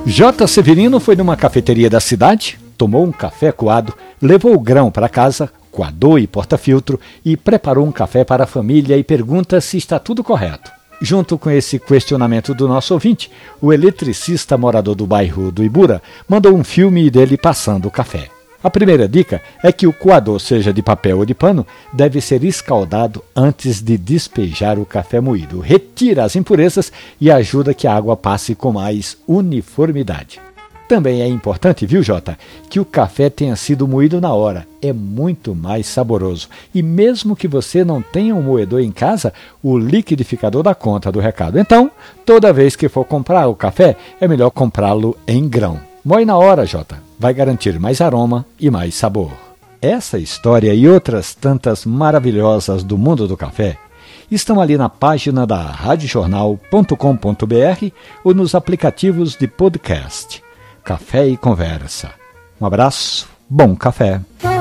J. Severino foi numa cafeteria da cidade, tomou um café coado, levou o grão para casa, coador e porta-filtro e preparou um café para a família e pergunta se está tudo correto. Junto com esse questionamento do nosso ouvinte, o eletricista morador do bairro do Ibura mandou um filme dele passando o café. A primeira dica é que o coador, seja de papel ou de pano, deve ser escaldado antes de despejar o café moído. Retira as impurezas e ajuda que a água passe com mais uniformidade. Também é importante, viu, Jota, que o café tenha sido moído na hora. É muito mais saboroso. E mesmo que você não tenha um moedor em casa, o liquidificador dá conta do recado. Então, toda vez que for comprar o café, é melhor comprá-lo em grão. Moe na hora, Jota. Vai garantir mais aroma e mais sabor. Essa história e outras tantas maravilhosas do mundo do café estão ali na página da radiojornal.com.br ou nos aplicativos de podcast. Café e Conversa. Um abraço, bom café.